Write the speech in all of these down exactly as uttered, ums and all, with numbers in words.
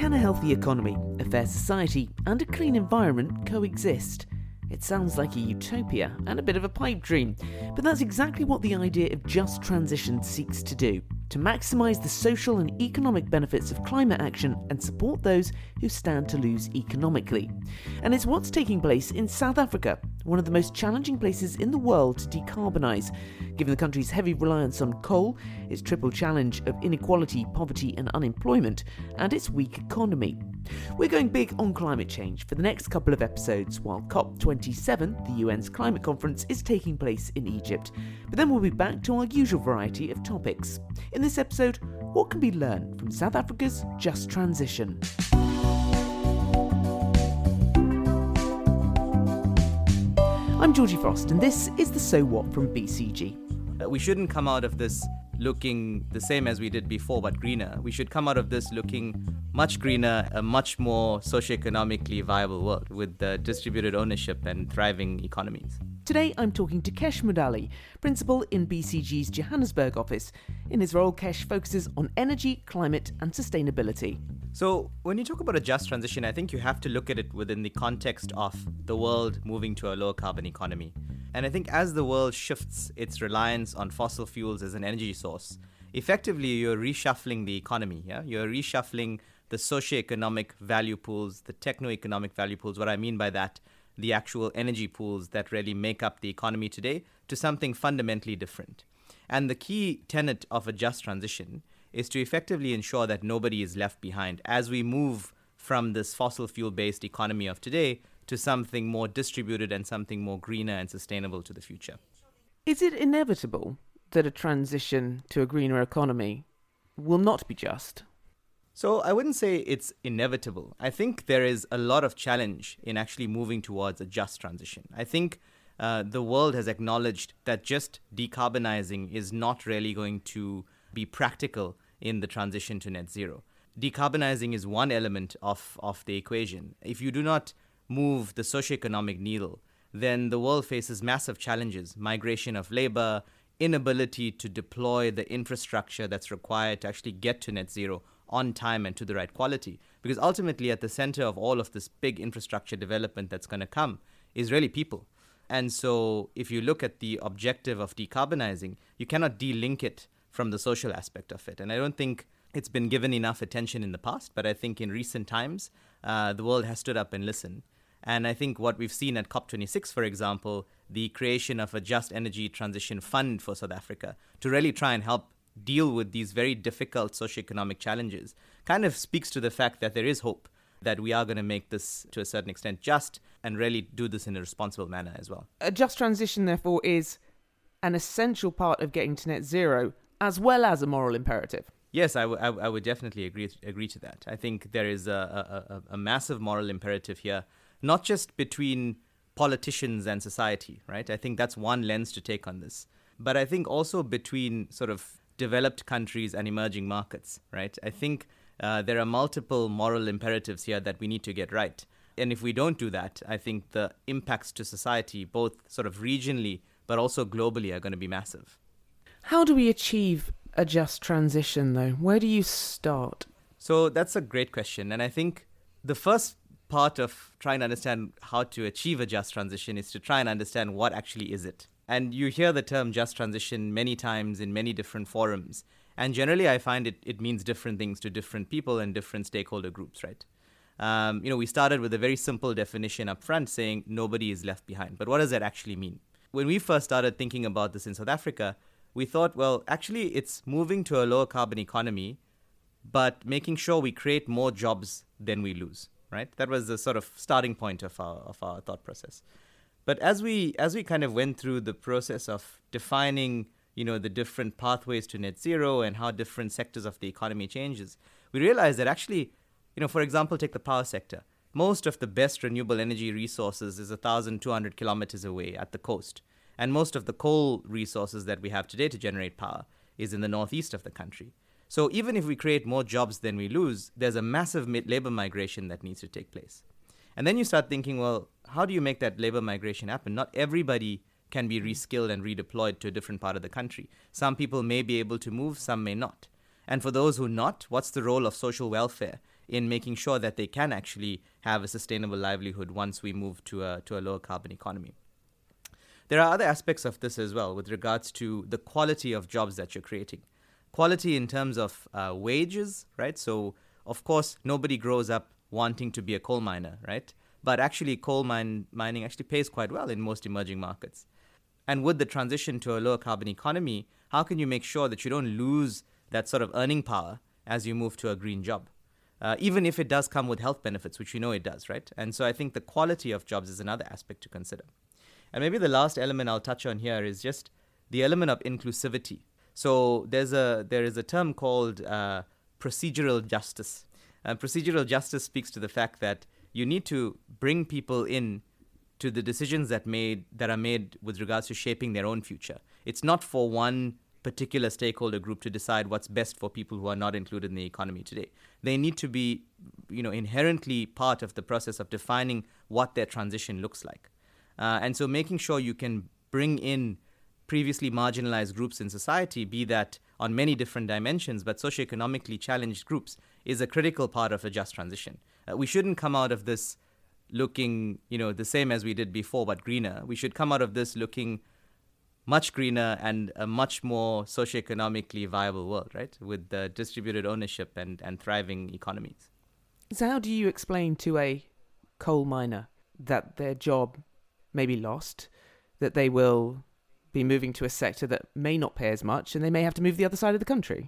Can a healthy economy, a fair society, and a clean environment coexist? It sounds like a utopia and a bit of a pipe dream, but that's exactly what the idea of just transition seeks to do, to maximise the social and economic benefits of climate action and support those who stand to lose economically. And it's what's taking place in South Africa, one of the most challenging places in the world to decarbonise, given the country's heavy reliance on coal, its triple challenge of inequality, poverty and unemployment, and its weak economy. We're going big on climate change for the next couple of episodes while COP twenty-seven, the U N's climate conference, is taking place in Egypt. But then we'll be back to our usual variety of topics. In this episode, what can be learned from South Africa's just transition? I'm Georgie Frost, and this is the So What from B C G. We shouldn't come out of this looking the same as we did before, but greener. We should come out of this looking much greener, a much more socioeconomically viable world with uh, distributed ownership and thriving economies. Today I'm talking to Kesh Mudali, Principal in B C G's Johannesburg office. In his role, Kesh focuses on energy, climate and sustainability. So when you talk about a just transition, I think you have to look at it within the context of the world moving to a low carbon economy. And I think as the world shifts its reliance on fossil fuels as an energy source, effectively you're reshuffling the economy. Yeah, You're reshuffling the socioeconomic value pools, the techno-economic value pools. What I mean by that, the actual energy pools that really make up the economy today, to something fundamentally different. And the key tenet of a just transition is to effectively ensure that nobody is left behind as we move from this fossil fuel-based economy of today to something more distributed and something more greener and sustainable to the future. Is it inevitable that a transition to a greener economy will not be just? So I wouldn't say it's inevitable. I think there is a lot of challenge in actually moving towards a just transition. I think uh, the world has acknowledged that just decarbonizing is not really going to be practical in the transition to net zero. Decarbonizing is one element of, of the equation. If you do not move the socioeconomic needle, then the world faces massive challenges: migration of labor, inability to deploy the infrastructure that's required to actually get to net zero on time and to the right quality. Because ultimately at the center of all of this big infrastructure development that's going to come is really people. And so if you look at the objective of decarbonizing, you cannot de-link it from the social aspect of it. And I don't think it's been given enough attention in the past, but I think in recent times, uh, the world has stood up and listened. And I think what we've seen at COP twenty-six, for example, the creation of a Just Energy Transition Fund for South Africa to really try and help deal with these very difficult socioeconomic challenges, kind of speaks to the fact that there is hope that we are going to make this to a certain extent just and really do this in a responsible manner as well. A just transition, therefore, is an essential part of getting to net zero, as well as a moral imperative. Yes, I, w- I, w- I would definitely agree agree to that. I think there is a, a, a, a massive moral imperative here, not just between politicians and society, right? I think that's one lens to take on this. But I think also between sort of developed countries and emerging markets, right? I think uh, there are multiple moral imperatives here that we need to get right. And if we don't do that, I think the impacts to society, both sort of regionally, but also globally, are going to be massive. How do we achieve a just transition, though? Where do you start? So that's a great question. And I think the first part of trying to understand how to achieve a just transition is to try and understand what actually is it. And you hear the term just transition many times in many different forums. And generally, I find it, it means different things to different people and different stakeholder groups, right? Um, you know, we started with a very simple definition up front saying nobody is left behind. But what does that actually mean? When we first started thinking about this in South Africa, we thought, well, actually, it's moving to a lower carbon economy, but making sure we create more jobs than we lose, right? That was the sort of starting point of our of our thought process. But as we as we kind of went through the process of defining, you know, the different pathways to net zero and how different sectors of the economy changes, we realized that actually, you know, for example, take the power sector. Most of the best renewable energy resources is one thousand two hundred kilometers away at the coast. And most of the coal resources that we have today to generate power is in the northeast of the country. So even if we create more jobs than we lose, there's a massive labor migration that needs to take place. And then you start thinking, well, how do you make that labor migration happen? Not everybody can be reskilled and redeployed to a different part of the country. Some people may be able to move, some may not. And for those who not, what's the role of social welfare in making sure that they can actually have a sustainable livelihood once we move to a to a lower carbon economy. There are other aspects of this as well with regards to the quality of jobs that you're creating. Quality in terms of uh, wages, right? So, of course, nobody grows up wanting to be a coal miner, right? But actually, coal mine mining actually pays quite well in most emerging markets. And with the transition to a lower carbon economy, how can you make sure that you don't lose that sort of earning power as you move to a green job? Uh, even if it does come with health benefits, which you know it does, right? And so I think the quality of jobs is another aspect to consider. And maybe the last element I'll touch on here is just the element of inclusivity. So there's a there is a term called uh, procedural justice. And procedural justice speaks to the fact that you need to bring people in to the decisions that made that are made with regards to shaping their own future. It's not for one particular stakeholder group to decide what's best for people who are not included in the economy today. They need to be, you know, inherently part of the process of defining what their transition looks like. Uh, and so making sure you can bring in previously marginalized groups in society, be that on many different dimensions, but socioeconomically challenged groups, is a critical part of a just transition. Uh, we shouldn't come out of this looking, you know, the same as we did before, but greener. We should come out of this looking much greener and a much more socioeconomically viable world, right? With the distributed ownership and, and thriving economies. So how do you explain to a coal miner that their job may be lost, that they will be moving to a sector that may not pay as much and they may have to move the other side of the country?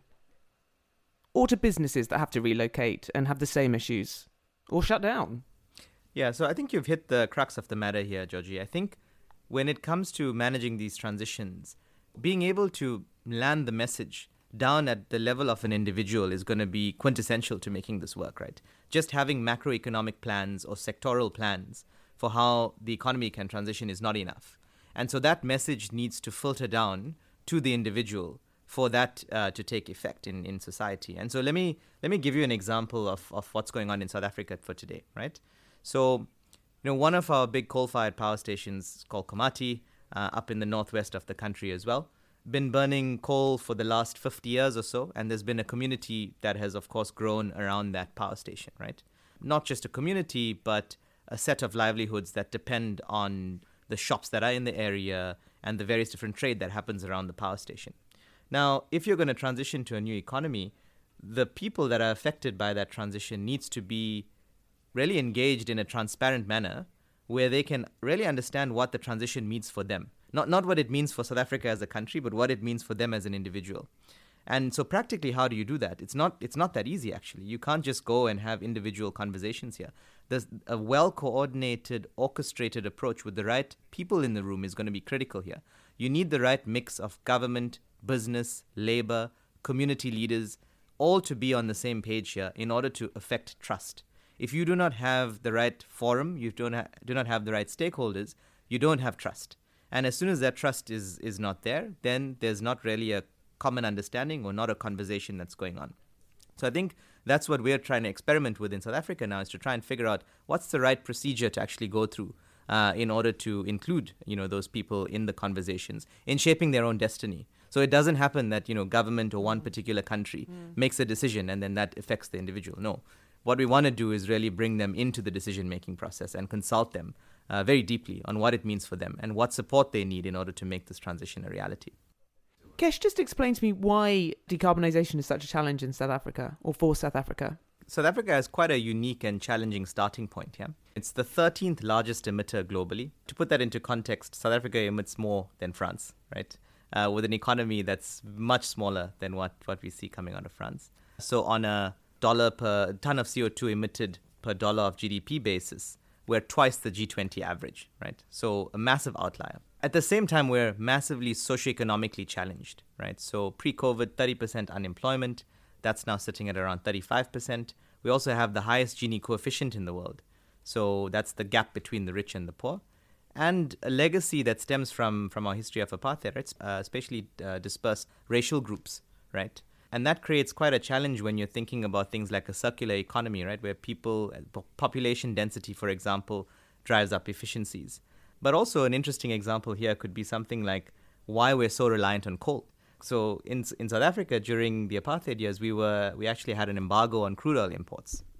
Or to businesses that have to relocate and have the same issues or shut down? Yeah, so I think you've hit the crux of the matter here, Georgie. I think when it comes to managing these transitions, being able to land the message down at the level of an individual is going to be quintessential to making this work, right? Just having macroeconomic plans or sectoral plans for how the economy can transition is not enough. And so that message needs to filter down to the individual for that uh, to take effect in, in society. And so let me let me give you an example of, of what's going on in South Africa for today, right? So, you know, one of our big coal-fired power stations is called Komati, uh, up in the northwest of the country as well. Been burning coal for the last fifty years or so, and there's been a community that has, of course, grown around that power station, right? Not just a community, but a set of livelihoods that depend on the shops that are in the area and the various different trade that happens around the power station. Now, if you're going to transition to a new economy, the people that are affected by that transition needs to be really engaged in a transparent manner where they can really understand what the transition means for them. Not not what it means for South Africa as a country, but what it means for them as an individual. And so practically, how do you do that? It's not it's not that easy, actually. You can't just go and have individual conversations here. There's a well-coordinated, orchestrated approach with the right people in the room is going to be critical here. You need the right mix of government, business, labor, community leaders, all to be on the same page here in order to affect trust. If you do not have the right forum, you don't ha- do not have the right stakeholders, you don't have trust. And as soon as that trust is, is not there, then there's not really a common understanding or not a conversation that's going on. So I think that's what we're trying to experiment with in South Africa now, is to try and figure out what's the right procedure to actually go through uh, in order to include, you know, those people in the conversations, in shaping their own destiny. So it doesn't happen that, you know, government or one particular country mm. makes a decision and then that affects the individual. No. What we want to do is really bring them into the decision-making process and consult them uh, very deeply on what it means for them and what support they need in order to make this transition a reality. Kesh, just explain to me why decarbonisation is such a challenge in South Africa, or for South Africa. South Africa has quite a unique and challenging starting point, yeah? It's the thirteenth largest emitter globally. To put that into context, South Africa emits more than France, right? Uh, with an economy that's much smaller than what, what we see coming out of France. So on a dollar per ton of C O two emitted per dollar of G D P basis, we're twice the G twenty average, right? So a massive outlier. At the same time, we're massively socioeconomically challenged, right? So pre-COVID, thirty percent unemployment. That's now sitting at around thirty-five percent. We also have the highest Gini coefficient in the world. So that's the gap between the rich and the poor. And a legacy that stems from, from our history of apartheid, right? Uh, especially uh, dispersed racial groups, right? And that creates quite a challenge when you're thinking about things like a circular economy, right? Where people, population density, for example, drives up efficiencies. But also an interesting example here could be something like why we're so reliant on coal. So in in South Africa, during the apartheid years, we were we actually had an embargo on crude oil imports.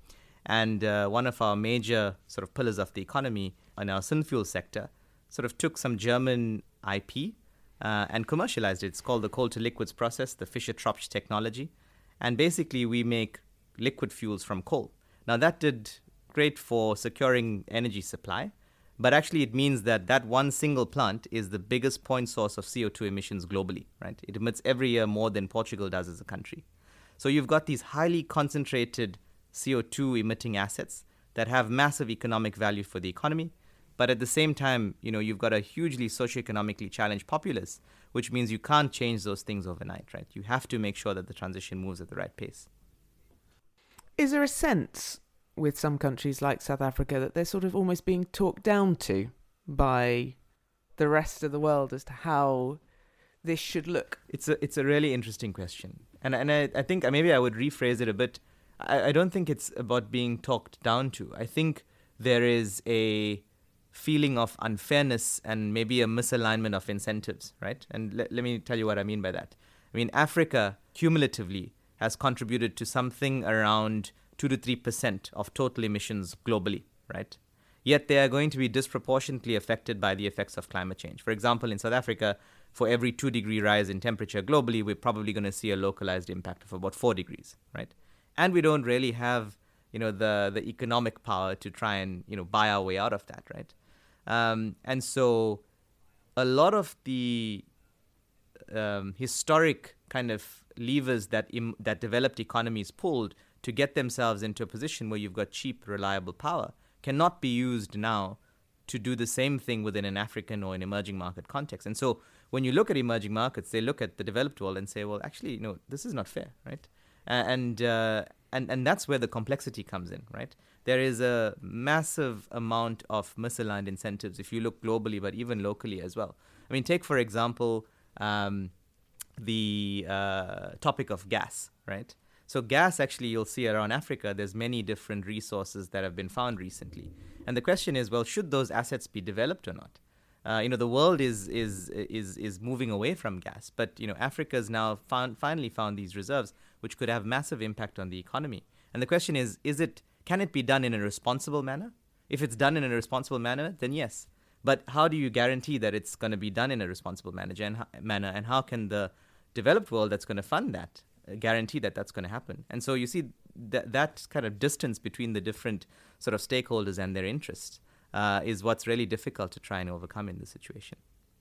And uh, one of our major sort of pillars of the economy in our synfuel sector sort of took some German I P uh, and commercialized it. It's called the coal to liquids process, the Fischer-Tropsch technology. And basically, we make liquid fuels from coal. Now, that did great for securing energy supply, but actually it means that that one single plant is the biggest point source of C O two emissions globally, right? It emits every year more than Portugal does as a country. So you've got these highly concentrated C O two emitting assets that have massive economic value for the economy. But at the same time, you know, you've got a hugely socioeconomically challenged populace, which means you can't change those things overnight, right? You have to make sure that the transition moves at the right pace. Is there a sense with some countries like South Africa that they're sort of almost being talked down to by the rest of the world as to how this should look? It's a it's a really interesting question. And and I, I think maybe I would rephrase it a bit. I, I don't think it's about being talked down to. I think there is a feeling of unfairness and maybe a misalignment of incentives, right? And le- let me tell you what I mean by that. I mean, Africa cumulatively has contributed to something around two to three percent of total emissions globally, right? Yet they are going to be disproportionately affected by the effects of climate change. For example, in South Africa, for every two degree rise in temperature globally, we're probably going to see a localized impact of about four degrees, right? And we don't really have, you know, the the economic power to try and, you know, buy our way out of that, right? Um, and so a lot of the um, historic kind of levers that im- that developed economies pulled to get themselves into a position where you've got cheap, reliable power cannot be used now to do the same thing within an African or an emerging market context. And so when you look at emerging markets, they look at the developed world and say, well, actually, you know, this is not fair, right? Uh, and, uh, and and that's where the complexity comes in, right? There is a massive amount of misaligned incentives if you look globally, but even locally as well. I mean, take, for example, um, the uh, topic of gas, right? So gas, actually, you'll see around Africa, there's many different resources that have been found recently. And the question is, well, should those assets be developed or not? Uh, you know, the world is is is is moving away from gas, but, you know, Africa's now found, finally found these reserves, which could have massive impact on the economy. And the question is, is it can it be done in a responsible manner? If it's done in a responsible manner, then yes. But how do you guarantee that it's going to be done in a responsible manner, manner? And how can the developed world that's going to fund that guarantee that that's going to happen? And so you see that that kind of distance between the different sort of stakeholders and their interests uh, is what's really difficult to try and overcome in this situation.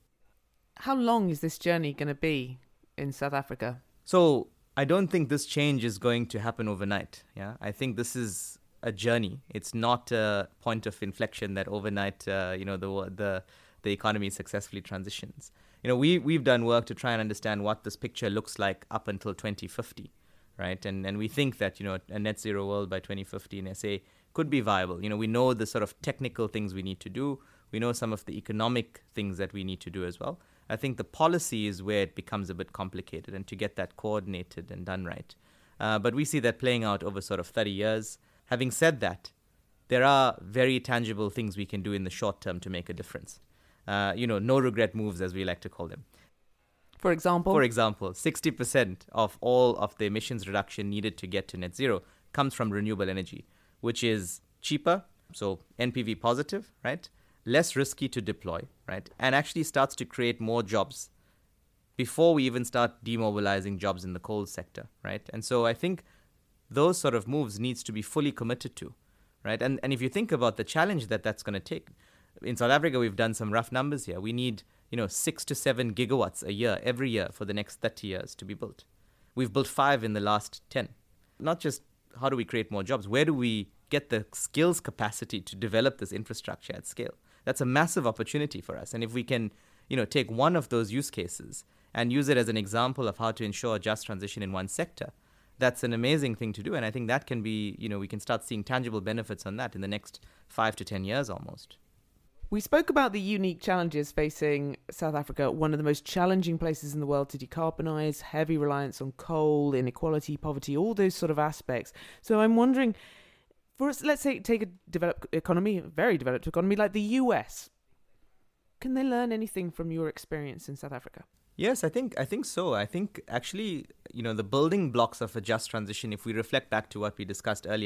How long is this journey going to be in South Africa? So I don't think this change is going to happen overnight. Yeah, I think this is a journey. It's not a point of inflection that overnight, uh, you know, the the the economy successfully transitions. You know, we we've done work to try and understand what this picture looks like up until twenty fifty, right? And and we think that, you know, a net zero world by twenty fifty in S A could be viable. You know, we know the sort of technical things we need to do. We know some of the economic things that we need to do as well. I think the policy is where it becomes a bit complicated, and to get that coordinated and done right. Uh, but we see that playing out over sort of thirty years. Having said that, there are very tangible things we can do in the short term to make a difference. Uh, you know, no regret moves, as we like to call them. For example? For example, sixty percent of all of the emissions reduction needed to get to net zero comes from renewable energy, which is cheaper, so N P V positive, right? Less risky to deploy, right? And actually starts to create more jobs before we even start demobilizing jobs in the coal sector, right? And so I think those sort of moves needs to be fully committed to, right? And and if you think about the challenge that that's going to take, in South Africa, we've done some rough numbers here. We need, you know, six to seven gigawatts a year, every year for the next thirty years to be built. We've built five in the last ten. Not just how do we create more jobs, where do we get the skills capacity to develop this infrastructure at scale? That's a massive opportunity for us. And if we can, you know, take one of those use cases and use it as an example of how to ensure a just transition in one sector, that's an amazing thing to do. And I think that can be, you know, we can start seeing tangible benefits on that in the next five to ten years almost. We spoke about the unique challenges facing South Africa, one of the most challenging places in the world to decarbonise, heavy reliance on coal, inequality, poverty, all those sort of aspects. So I'm wondering, for us, let's say take a developed economy, a very developed economy like the U S. Can they learn anything from your experience in South Africa? Yes, I think I think so. I think actually, you know, the building blocks of a just transition, if we reflect back to what we discussed earlier,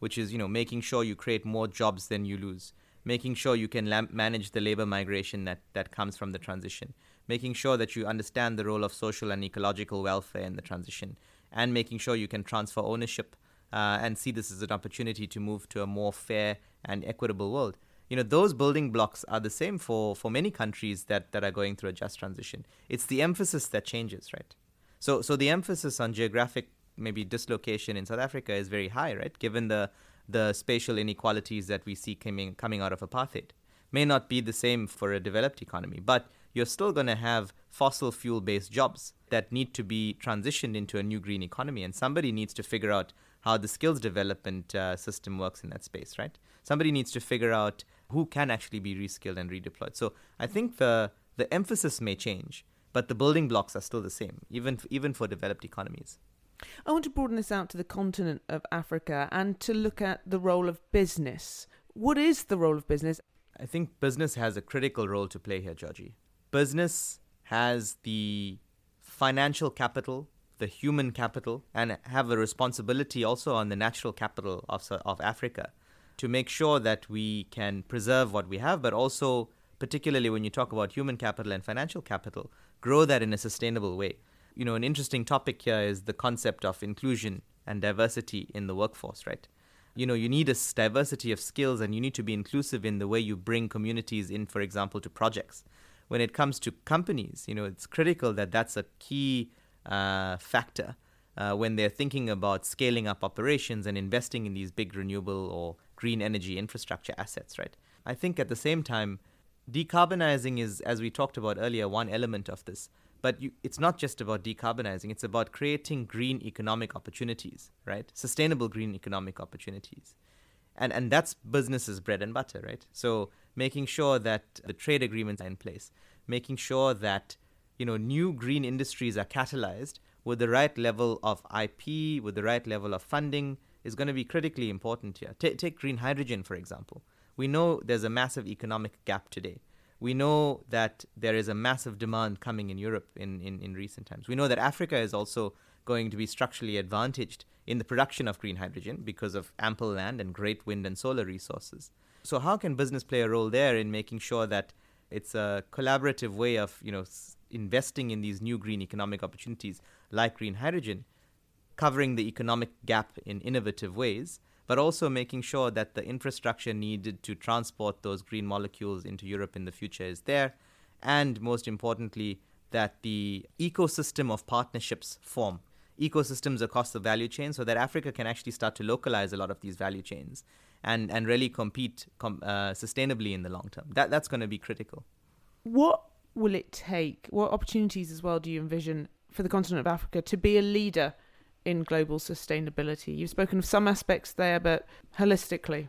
which is, you know, making sure you create more jobs than you lose, making sure you can lam- manage the labor migration that, that comes from the transition, making sure that you understand the role of social and ecological welfare in the transition, and making sure you can transfer ownership uh, and see this as an opportunity to move to a more fair and equitable world. You know, those building blocks are the same for, for many countries that, that are going through a just transition. It's the emphasis that changes, right? So so the emphasis on geographic maybe dislocation in South Africa is very high, right? Given the the spatial inequalities that we see coming coming out of apartheid. May not be the same for a developed economy, but you're still going to have fossil fuel-based jobs that need to be transitioned into a new green economy, and somebody needs to figure out how the skills development uh, system works in that space, right? Somebody needs to figure out who can actually be reskilled and redeployed. So I think the the emphasis may change, but the building blocks are still the same, even even for developed economies. I want to broaden this out to the continent of Africa and to look at the role of business. What is the role of business? I think business has a critical role to play here, Georgie. Business has the financial capital, the human capital, and have a responsibility also on the natural capital of, of Africa to make sure that we can preserve what we have, but also, particularly when you talk about human capital and financial capital, grow that in a sustainable way. You know, an interesting topic here is the concept of inclusion and diversity in the workforce, right? You know, you need a diversity of skills, and you need to be inclusive in the way you bring communities in, for example, to projects. When it comes to companies, you know, it's critical that that's a key uh, factor uh, when they're thinking about scaling up operations and investing in these big renewable or green energy infrastructure assets, right? I think at the same time, decarbonizing is, as we talked about earlier, one element of this. But you, it's not just about decarbonizing. It's about creating green economic opportunities, right? Sustainable green economic opportunities. And and that's business's bread and butter, right? So making sure that the trade agreements are in place, making sure that, you know, new green industries are catalyzed with the right level of I P, with the right level of funding is going to be critically important here. T- take green hydrogen, for example. We know there's a massive economic gap today. We know that there is a massive demand coming in Europe in, in, in recent times. We know that Africa is also going to be structurally advantaged in the production of green hydrogen because of ample land and great wind and solar resources. So how can business play a role there in making sure that it's a collaborative way of, you know, s- investing in these new green economic opportunities like green hydrogen, covering the economic gap in innovative ways, but also making sure that the infrastructure needed to transport those green molecules into Europe in the future is there, and most importantly, that the ecosystem of partnerships form, ecosystems across the value chain, so that Africa can actually start to localize a lot of these value chains and, and really compete com- uh, sustainably in the long term. That That's going to be critical. What will it take, what opportunities as well do you envision for the continent of Africa to be a leader in global sustainability? You've spoken of some aspects there, but holistically.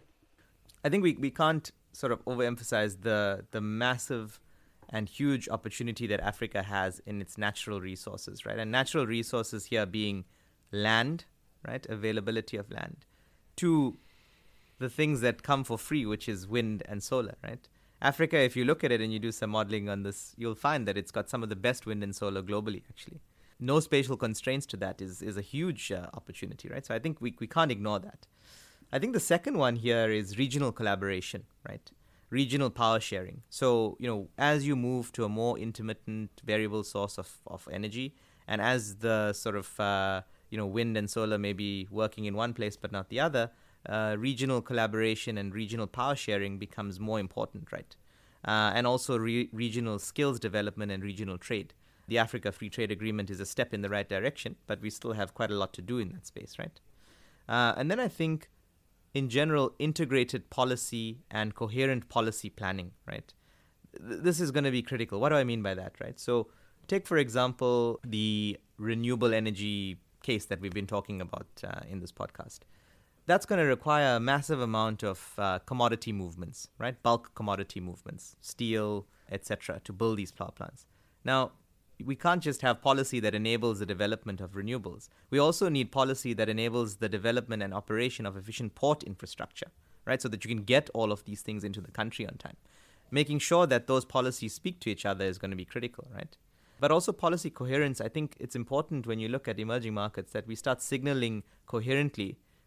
I think we, we can't sort of overemphasize the the massive and huge opportunity that Africa has in its natural resources, right? And natural resources here being land, right? Availability of land. Two, the things that come for free, which is wind and solar, right? Africa, if you look at it and you do some modeling on this, you'll find that it's got some of the best wind and solar globally, actually. No spatial constraints to that is, is a huge uh, opportunity, right? So I think we, we can't ignore that. I think the second one here is regional collaboration, right? Regional power sharing. So, you know, as you move to a more intermittent variable source of, of energy, and as the sort of, uh, you know, wind and solar may be working in one place but not the other, uh, regional collaboration and regional power sharing becomes more important, right? Uh, and also re- regional skills development and regional trade. The Africa Free Trade Agreement is a step in the right direction, but we still have quite a lot to do in that space, right? Uh, and then I think, in general, integrated policy and coherent policy planning, right? Th- this is going to be critical. What do I mean by that, right? So take, for example, the renewable energy case that we've been talking about uh, in this podcast. That's going to require a massive amount of uh, commodity movements, right? Bulk commodity movements, steel, et cetera, to build these power plants. Now, we can't just have policy that enables the development of renewables. We also need policy that enables the development and operation of efficient port infrastructure, right? So that you can get all of these things into the country on time. Making sure that those policies speak to each other is going to be critical, right? But also policy coherence. I think it's important when you look at emerging markets that we start signaling coherently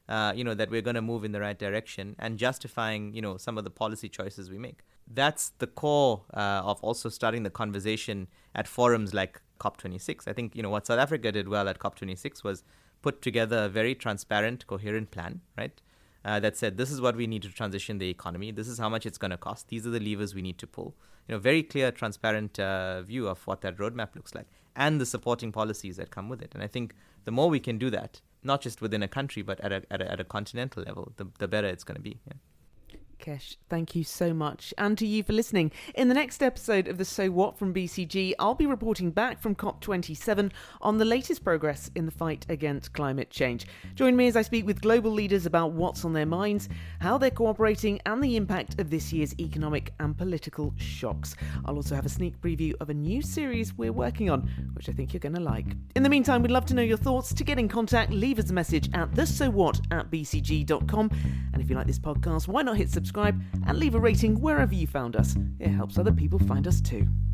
uh, you know, that we're going to move in the right direction and justifying, you know, some of the policy choices we make. That's the core uh, of also starting the conversation at forums like COP twenty-six. I think, you know, what South Africa did well at COP twenty-six was put together a very transparent, coherent plan, right? Uh, that said, this is what we need to transition the economy. This is how much it's going to cost. These are the levers we need to pull. You know, very clear, transparent uh, view of what that roadmap looks like and the supporting policies that come with it. And I think the more we can do that, not just within a country, but at a at a, at a continental level, the, the better it's going to be. Yeah. Kesh, thank you so much. And to you for listening. In the next episode of the So What from B C G, I'll be reporting back from COP twenty-seven on the latest progress in the fight against climate change. Join me as I speak with global leaders about what's on their minds, how they're cooperating, and the impact of this year's economic and political shocks. I'll also have a sneak preview of a new series we're working on, which I think you're going to like. In the meantime, we'd love to know your thoughts. To get in contact, leave us a message at the so what at b c g dot com. And if you like this podcast, why not hit subscribe? Subscribe and leave a rating wherever you found us. It helps other people find us too.